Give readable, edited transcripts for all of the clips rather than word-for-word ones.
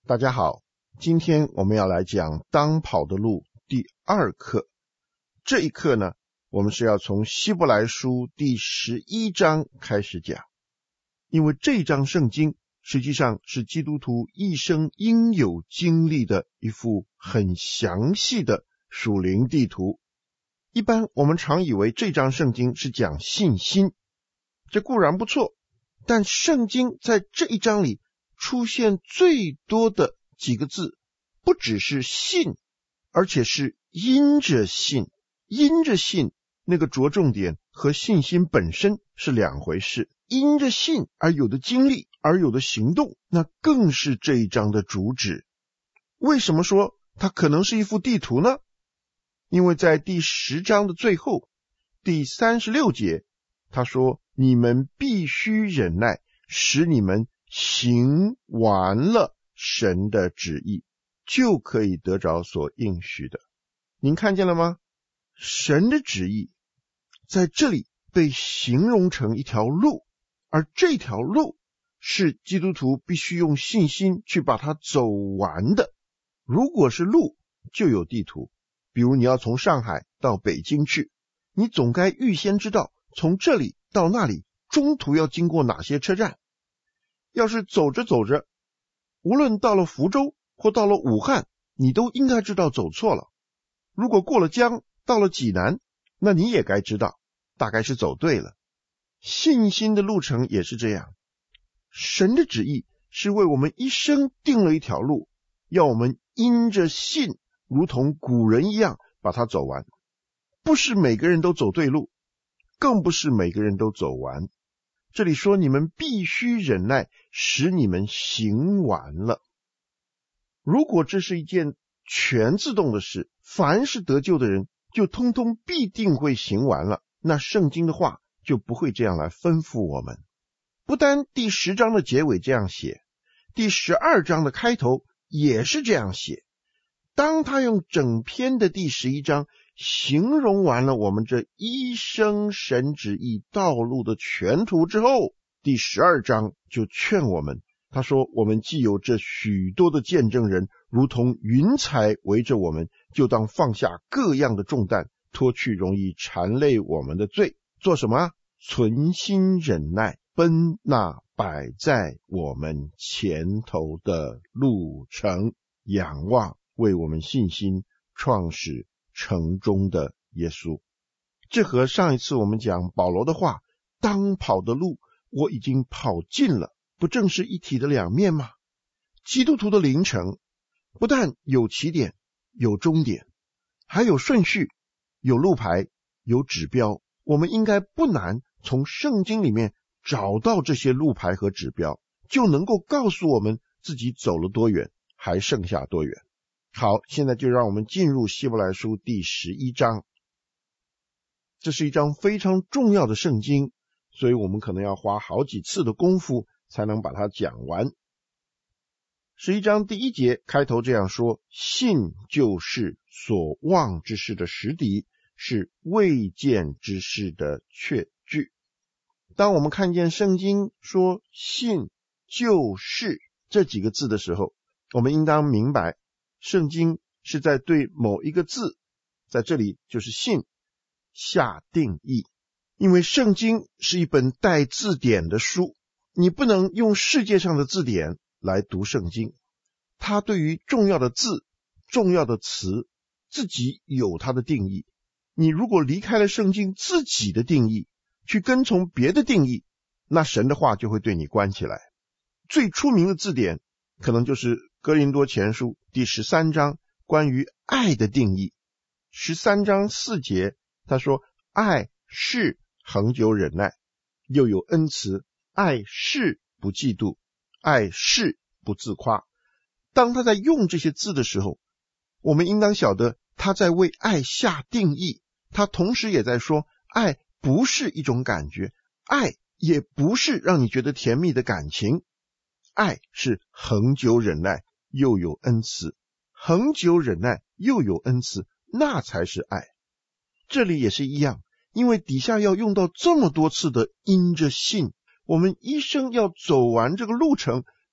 大家好，今天我们要来讲当跑的路第2课。这一课呢，我们是要从希伯来书第11章开始讲，因为这一章圣经实际上是基督徒一生应有经历的一幅很详细的属灵地图。一般我们常以为这章圣经是讲信心，这固然不错，但圣经在这一章里出现最多的几个字，不只是信，而且是因着信。因着信那个着重点和信心本身是两回事，因着信而有的经历，而有的行动，那更是这一章的主旨。为什么说它可能是一幅地图呢？因为在第10章的最后第36节，他说你们必须忍耐，使你们行完了神的旨意，就可以得着所应许的。您看见了吗？神的旨意在这里被形容成一条路，而这条路是基督徒必须用信心去把它走完的。如果是路，就有地图，比如你要从上海到北京去，你总该预先知道从这里到那里中途要经过哪些车站。要是走着走着，无论到了福州或到了武汉，你都应该知道走错了。如果过了江到了济南，那你也该知道大概是走对了。信心的路程也是这样，神的旨意是为我们一生定了一条路，要我们因着信如同古人一样把它走完。不是每个人都走对路，更不是每个人都走完。这里说你们必须忍耐，使你们行完了。如果这是一件全自动的事，凡是得救的人就通通必定会行完了，那圣经的话就不会这样来吩咐我们。不单第10章的结尾这样写，第12章的开头也是这样写。当他用整篇的第11章形容完了我们这一生神旨意道路的全图之后，第12章就劝我们，他说我们既有这许多的见证人如同云彩围着我们，就当放下各样的重担，脱去容易缠累我们的罪，做什么？存心忍耐，奔那摆在我们前头的路程，仰望为我们信心创始成终的耶稣。这和上一次我们讲保罗的话，当跑的路我已经跑尽了，不正是一体的两面吗？基督徒的灵程不但有起点，有终点，还有顺序，有路牌，有指标。我们应该不难从圣经里面找到这些路牌和指标，就能够告诉我们自己走了多远，还剩下多远。好，现在就让我们进入希伯来书第11章。这是一章非常重要的圣经，所以我们可能要花好几次的功夫才能把它讲完。11章第1节开头这样说，信就是所望之事的实底，是未见之事的确据。当我们看见圣经说信就是这几个字的时候，我们应当明白圣经是在对某一个字，在这里就是信，下定义。因为圣经是一本带字典的书，你不能用世界上的字典来读圣经，它对于重要的字、重要的词自己有它的定义。你如果离开了圣经自己的定义，去跟从别的定义，那神的话就会对你关起来。最出名的字典可能就是哥林多前书第13章关于爱的定义。13章4节他说，爱是恒久忍耐，又有恩慈，爱是不嫉妒，爱是不自夸。当他在用这些字的时候，我们应当晓得他在为爱下定义，他同时也在说，爱不是一种感觉，爱也不是让你觉得甜蜜的感情，爱是恒久忍耐，又有恩慈。恒久忍耐，又有恩慈，那才是爱。这里也是一样，因为底下要用到这么多次的因着信，我们一生要走完这个路程，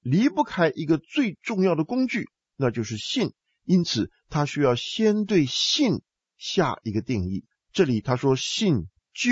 离不开一个最重要的工具，那就是信。因此他需要先对信下一个定义。这里他说信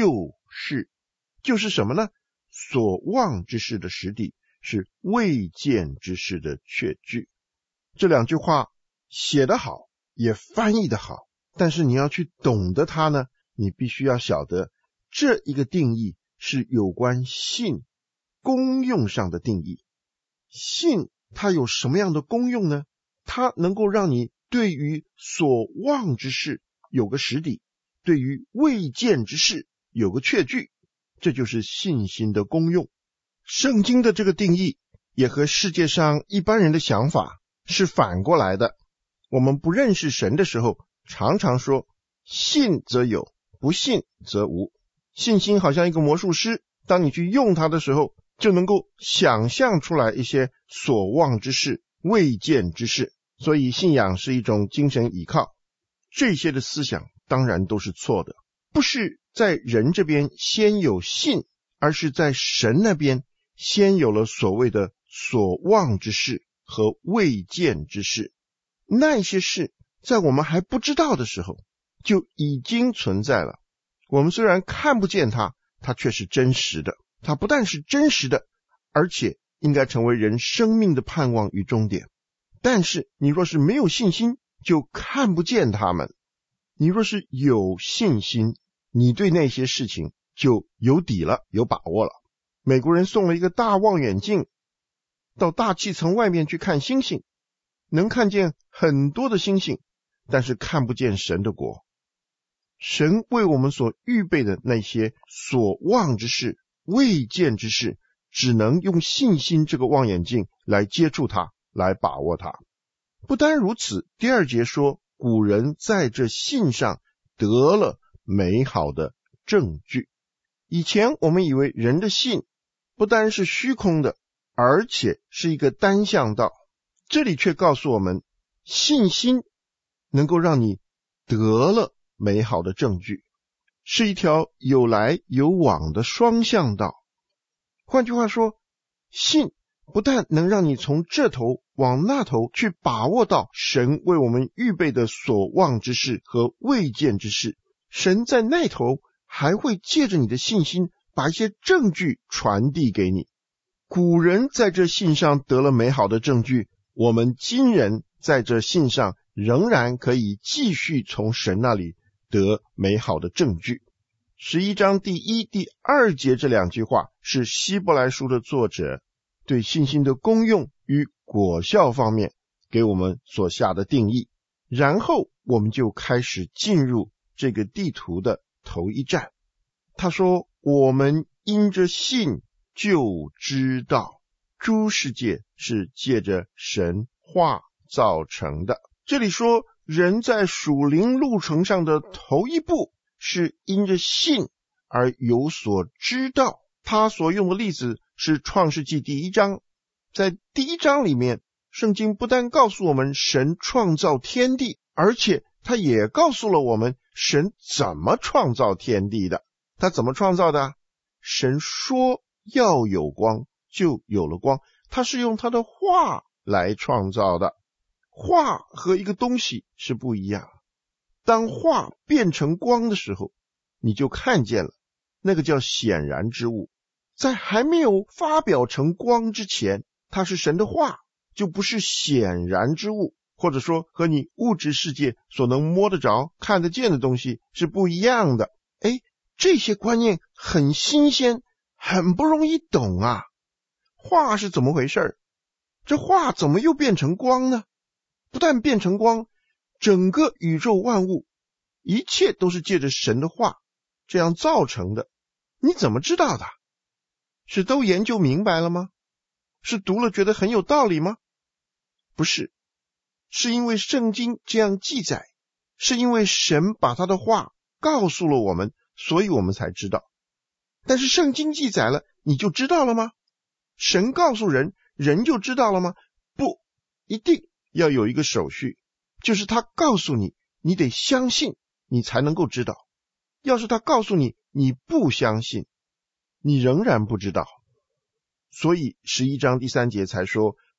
就是什么呢？所望之事的实底，是未见之事的确据。这两句话写得好，也翻译得好，但是你要去懂得它呢，你必须要晓得这一个定义是有关信功用上的定义。信它有什么样的功用呢？它能够让你对于所望之事有个实底，对于未见之事有个确据，这就是信心的功用。圣经的这个定义也和世界上一般人的想法是反过来的。我们不认识神的时候，常常说信则有，不信则无。信心好像一个魔术师，当你去用它的时候，就能够想象出来一些所望之事、未见之事。所以信仰是一种精神依靠，这些的思想当然都是错的。不是在人这边先有信，而是在神那边先有了所谓的所望之事和未见之事。那些事在我们还不知道的时候就已经存在了。我们虽然看不见它，它却是真实的。它不但是真实的，而且应该成为人生命的盼望与终点。但是你若是没有信心，就看不见它们。你若是有信心，你对那些事情就有底了，有把握了。美国人送了一个大望远镜到大气层外面去看星星，能看见很多的星星，但是看不见神的国。神为我们所预备的那些所望之事、未见之事，只能用信心这个望远镜来接触它，来把握它。不单如此，第二节说古人在这信上得了美好的证据。以前我们以为人的信不单是虚空的，而且是一个单向道。这里却告诉我们，信心能够让你得了美好的证据，是一条有来有往的双向道。换句话说，信不但能让你从这头往那头去把握到神为我们预备的所望之事和未见之事，神在那头还会借着你的信心把一些证据传递给你。古人在这信上得了美好的证据，我们今人在这信上仍然可以继续从神那里得美好的证据。11章第1、第2节这两句话是希伯来书的作者对信心的功用与果效方面给我们所下的定义。然后我们就开始进入这个地图的头一站。他说，我们因着信就知道诸世界是借着神话造成的。这里说人在属灵路程上的头一步是因着信而有所知道。他所用的例子是创世纪第1章。在第1章里面，圣经不但告诉我们神创造天地，而且他也告诉了我们神怎么创造天地的。他怎么创造的？神说要有光，就有了光。他是用他的话来创造的。话和一个东西是不一样。当话变成光的时候，你就看见了，那个叫显然之物。在还没有发表成光之前，它是神的话，就不是显然之物，或者说和你物质世界所能摸得着、看得见的东西是不一样的。这些观念很新鲜，很不容易懂啊。话是怎么回事？这话怎么又变成光呢？不但变成光，整个宇宙万物，一切都是借着神的话这样造成的。你怎么知道的？是都研究明白了吗？是读了觉得很有道理吗？不是，是因为圣经这样记载，是因为神把他的话告诉了我们，所以我们才知道。但是圣经记载了，你就知道了吗？神告诉人，人就知道了吗？不，一定要有一个手续，就是他告诉你，你得相信，你才能够知道。要是他告诉你，你不相信，你仍然不知道。所以11章第3节才说，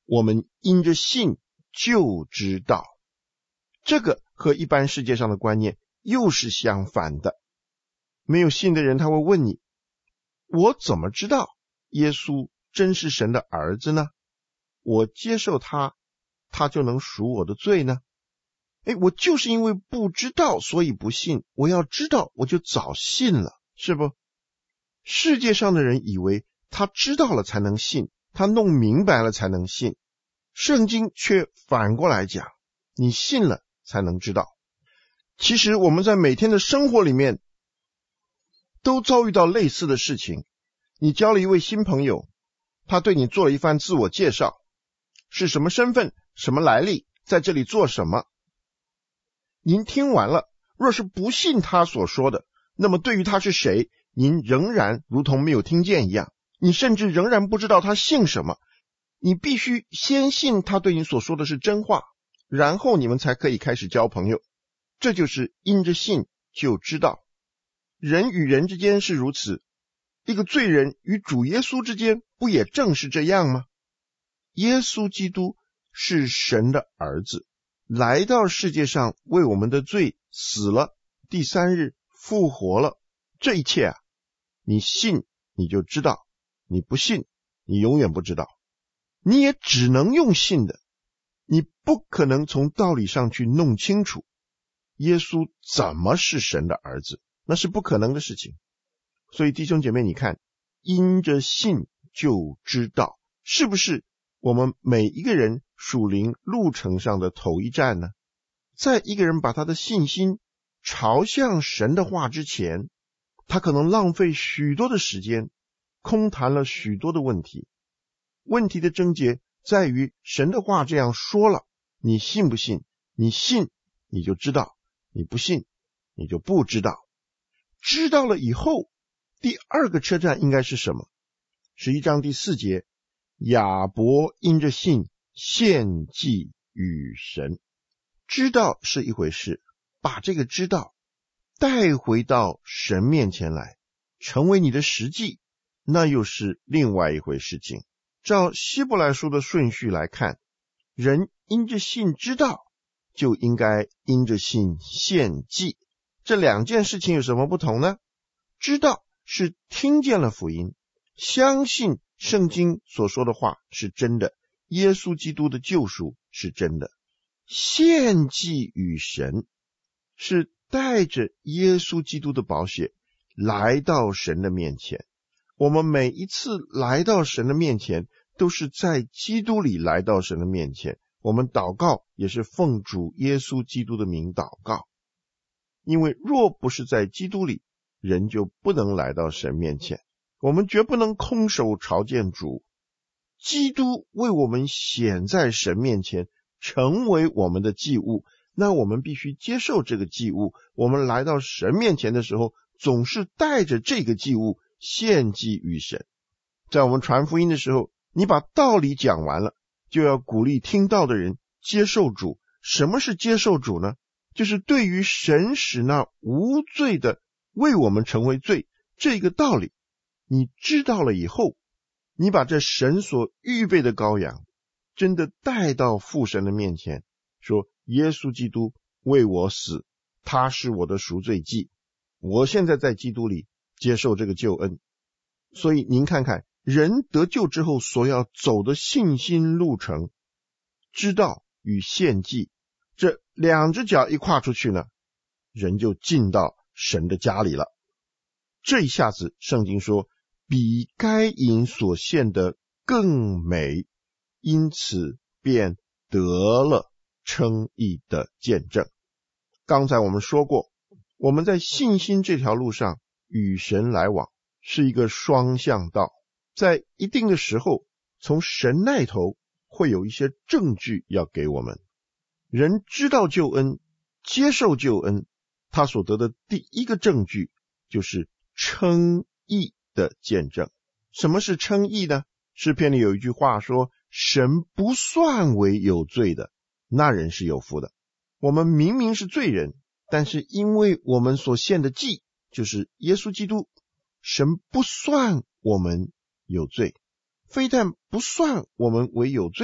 我们因着信就知道。这个和一般世界上的观念又是相反的。没有信的人，他会问你，我怎么知道耶稣真是神的儿子呢？我接受他，他就能赎我的罪呢？我就是因为不知道，所以不信。我要知道，我就早信了，是不？世界上的人以为他知道了才能信，他弄明白了才能信。圣经却反过来讲，你信了才能知道。其实我们在每天的生活里面都遭遇到类似的事情。你交了一位新朋友，他对你做了一番自我介绍，是什么身份，什么来历，在这里做什么。您听完了，若是不信他所说的，那么对于他是谁，您仍然如同没有听见一样，你甚至仍然不知道他姓什么。你必须先信他对你所说的是真话，然后你们才可以开始交朋友。这就是因着信就知道。人与人之间是如此，一个罪人与主耶稣之间不也正是这样吗？耶稣基督是神的儿子，来到世界上为我们的罪死了，第三日复活了。这一切你信你就知道，你不信你永远不知道。你也只能用信的，你不可能从道理上去弄清楚耶稣怎么是神的儿子，那是不可能的事情。所以弟兄姐妹，你看，因着信就知道，是不是我们每一个人属灵路程上的头一站呢？在一个人把他的信心朝向神的话之前，他可能浪费许多的时间，空谈了许多的问题。问题的症结在于神的话这样说了，你信不信？你信你就知道，你不信你就不知道。知道了以后，第二个车站应该是什么？11章第4节，亚伯因着信献祭与神。知道是一回事，把这个知道带回到神面前来，成为你的实际，那又是另外一回事情。照希伯来书的顺序来看，人因着信知道，就应该因着信献祭。这两件事情有什么不同呢？知道是听见了福音，相信圣经所说的话是真的，耶稣基督的救赎是真的。献祭与神是带着耶稣基督的宝血来到神的面前。我们每一次来到神的面前，都是在基督里来到神的面前。我们祷告也是奉主耶稣基督的名祷告。因为若不是在基督里，人就不能来到神面前。我们绝不能空手朝见主。基督为我们显在神面前，成为我们的祭物，那我们必须接受这个祭物。我们来到神面前的时候，总是带着这个祭物献祭于神。在我们传福音的时候，你把道理讲完了，就要鼓励听到的人接受主。什么是接受主呢？就是对于神使那无罪的为我们成为罪这个道理，你知道了以后，你把这神所预备的羔羊真的带到父神的面前，说耶稣基督为我死，他是我的赎罪祭，我现在在基督里接受这个救恩。所以您看看，人得救之后所要走的信心路程，知道与献祭，这两只脚一跨出去呢，人就进到神的家里了。这一下子圣经说，比该隐所献的更美，因此便得了称义的见证。刚才我们说过，我们在信心这条路上与神来往是一个双向道，在一定的时候，从神那头会有一些证据要给我们。人知道救恩，接受救恩，他所得的第一个证据就是称义的见证。什么是称义呢？诗篇里有一句话说，神不算为有罪的，那人是有福的。我们明明是罪人，但是因为我们所献的祭就是耶稣基督，神不算我们有罪。非但不算我们为有罪，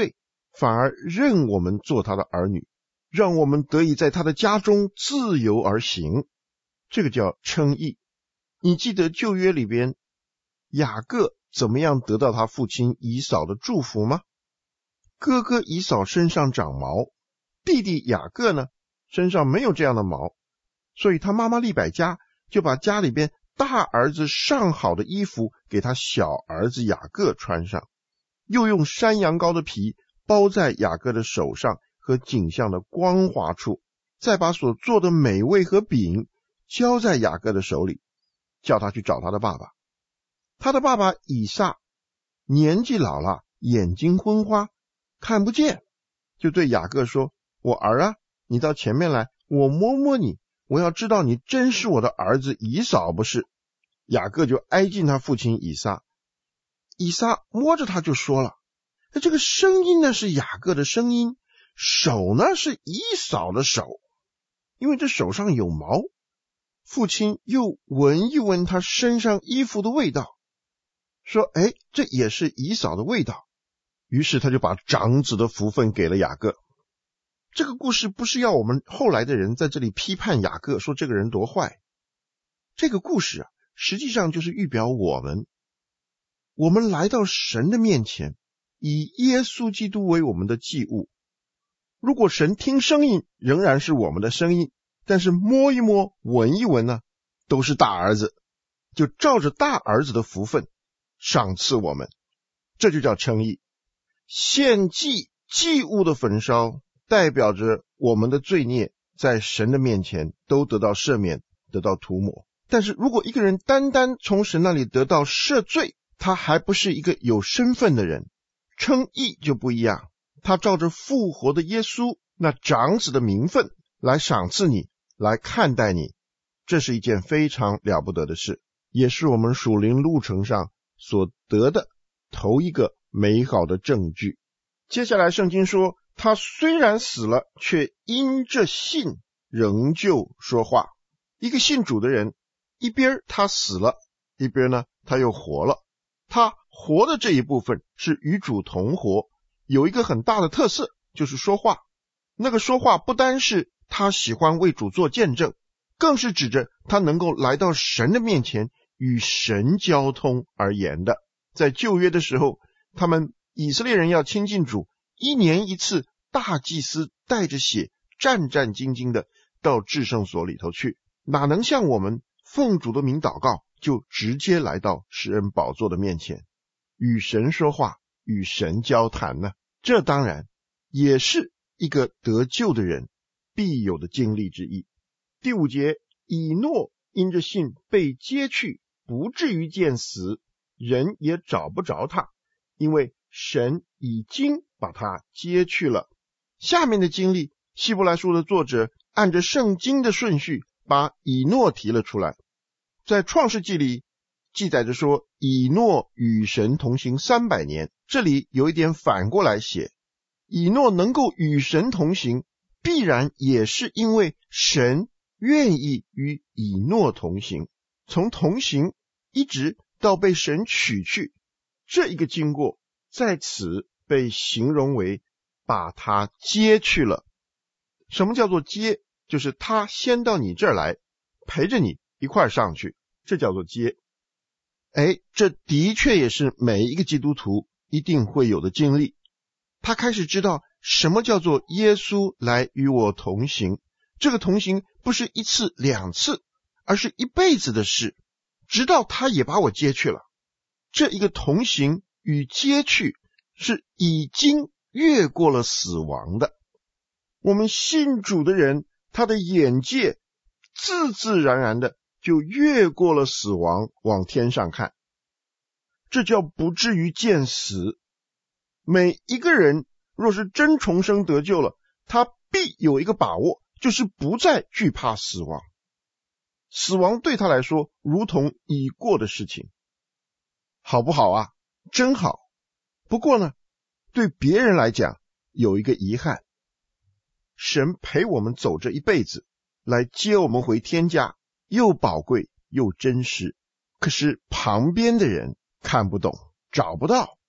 反而认我们做他的儿女，让我们得以在他的家中自由而行，这个叫称义。你记得旧约里边雅各怎么样得到他父亲以扫的祝福吗？哥哥以扫身上长毛，弟弟雅各呢身上没有这样的毛，所以他妈妈利百加就把家里边大儿子上好的衣服给他小儿子雅各穿上，又用山羊羔的皮包在雅各的手上和颈项的光滑处，再把所做的美味和饼交在雅各的手里，叫他去找他的爸爸。他的爸爸以撒年纪老了，眼睛昏花，看不见，就对雅各说，我儿啊，你到前面来，我摸摸你，我要知道你真是我的儿子以扫不是。雅各就挨近他父亲以撒，以撒摸着他就说了，这个声音呢是雅各的声音，手呢是以扫的手，因为这手上有毛。父亲又闻一闻他身上衣服的味道，说这也是以扫的味道。于是他就把长子的福分给了雅各。这个故事不是要我们后来的人在这里批判雅各，说这个人多坏。这个故事实际上就是预表我们来到神的面前，以耶稣基督为我们的祭物。如果神听声音仍然是我们的声音，但是摸一摸闻一闻呢，都是大儿子，就照着大儿子的福分赏赐我们，这就叫称义。献祭祭物的焚烧代表着我们的罪孽在神的面前都得到赦免，得到涂抹。但是如果一个人单单从神那里得到赦罪，他还不是一个有身份的人。称义就不一样，他照着复活的耶稣那长子的名分来赏赐你，来看待你，这是一件非常了不得的事，也是我们属灵路程上所得的头一个美好的证据。接下来圣经说，他虽然死了，却因着信仍旧说话。一个信主的人，一边他死了，一边呢他又活了。他活的这一部分是与主同活，有一个很大的特色，就是说话。那个说话不单是他喜欢为主做见证，更是指着他能够来到神的面前与神交通而言的。在旧约的时候，他们以色列人要亲近主，1年1次大祭司带着血战战兢兢的到至圣所里头去，哪能像我们奉主的名祷告就直接来到施恩宝座的面前，与神说话，与神交谈呢？这当然也是一个得救的人必有的经历之一。第5节，以诺因着信被接去，不至于见死，人也找不着他，因为神已经把他接去了。下面的经历，希伯来书的作者按着圣经的顺序把以诺提了出来。在创世纪里记载着说，以诺与神同行300年，这里有一点反过来写，以诺能够与神同行，必然也是因为神愿意与以诺同行。从同行一直到被神取去，这一个经过在此被形容为把他接去了。什么叫做接？就是他先到你这儿来，陪着你一块上去，这叫做接。这的确也是每一个基督徒一定会有的经历。他开始知道什么叫做耶稣来与我同行，这个同行不是1次2次，而是一辈子的事，直到他也把我接去了。这一个同行与接去是已经越过了死亡的。我们信主的人，他的眼界自自然然的就越过了死亡，往天上看，这叫不至于见死。每一个人若是真重生得救了，他必有一个把握，就是不再惧怕死亡。死亡对他来说如同已过的事情，好不好啊？真好。不过呢，对别人来讲有一个遗憾，神陪我们走这一辈子，来接我们回天家，又宝贵又真实，可是旁边的人看不懂，找不到，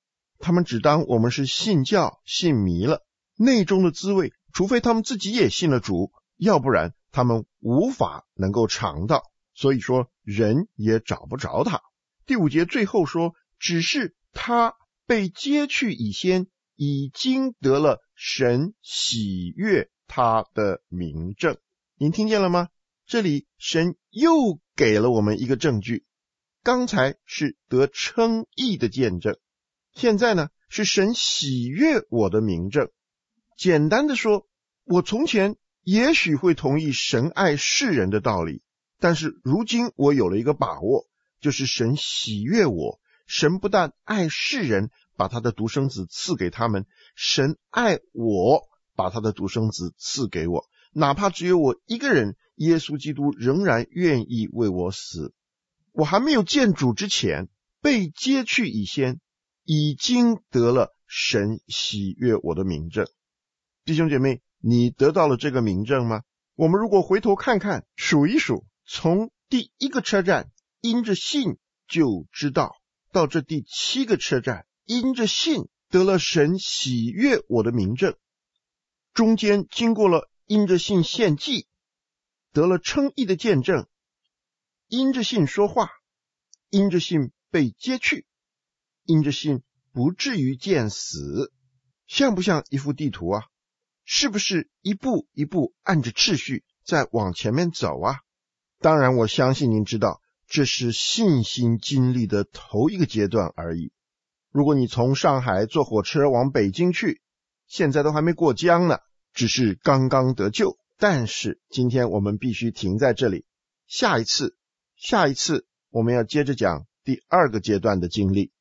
他们只当我们是信教信迷了，内中的滋味除非他们自己也信了主，要不然他们无法能够尝到，所以说人也找不着他。第5节最后说，只是他被接去以先，已经得了神喜悦他的明证。您听见了吗？这里神又给了我们一个证据，刚才是得称义的见证，现在呢是神喜悦我的明证。简单的说，我从前也许会同意神爱世人的道理，但是如今我有了一个把握，就是神喜悦我，神不但爱世人，把他的独生子赐给他们，神爱我，把他的独生子赐给我，哪怕只有我一个人，耶稣基督仍然愿意为我死。我还没有见主之前，被接去以先，已经得了神喜悦我的明证。弟兄姐妹，你得到了这个明证吗？我们如果回头看看，数一数，从第1个车站因着信就知道，到这第7个车站因着信得了神喜悦我的明证，中间经过了因着信献祭，得了称义的见证，因着信说话，因着信被接去，因着信不至于见死。像不像一幅地图啊？是不是一步一步按着秩序再往前面走啊？当然我相信您知道，这是信心经历的头一个阶段而已。如果你从上海坐火车往北京去，现在都还没过江呢，只是刚刚得救。但是今天我们必须停在这里，下一次我们要接着讲第2个阶段的经历。